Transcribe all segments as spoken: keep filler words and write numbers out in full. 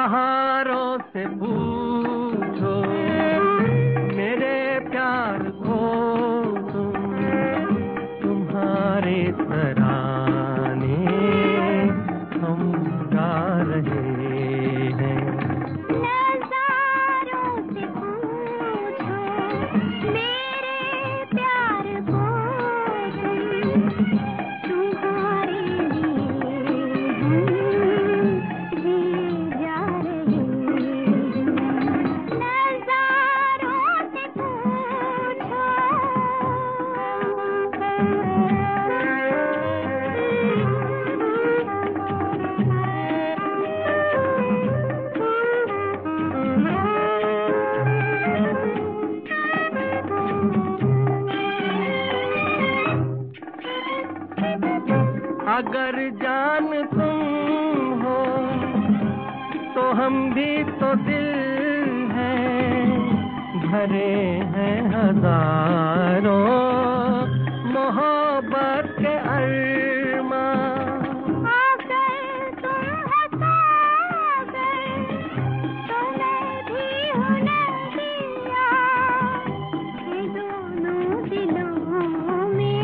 बहारों से पूछो मेरे प्यार को तुम, तुम्हारे तराने हम गा रहे हैं। नज़ारों से पूछो मेरे प्यार को तुम, तुम्हारे अगर जान तुम हो तो हम भी तो दिल हैं, भरे हैं हजारों मोहब्बत के अरमां। अगर तुम हो सागर तो मैं भी हूँ नदिया, ये दोनों दिलों में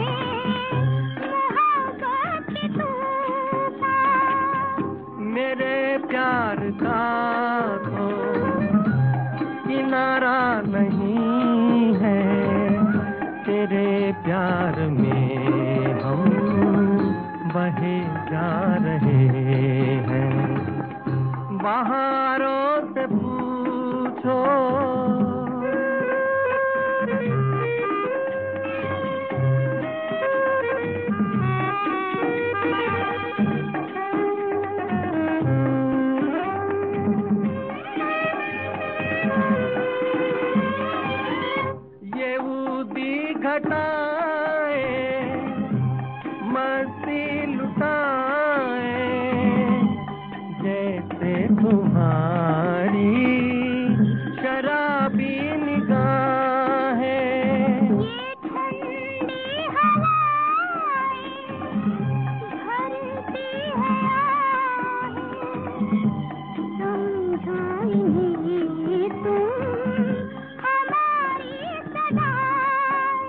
मेरे प्यार का तो किनारा नहीं है, तेरे प्यार में हम बहे जा रहे हैं। बहारों से पूछो घटाए मस्ती लुटाए, जैसे तुम्हारी शराबी निगाहें। ये ठंडी हवाएं भरती है आहें, समझाएंगी तुम हमारी सदाएं।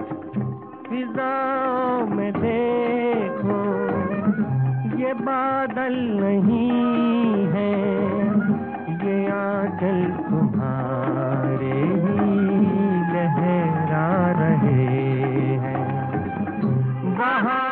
फिजाओं में देखो ये बादल नहीं है, ये आंचल तुम्हारे ही लहरा रहे हैं। वहाँ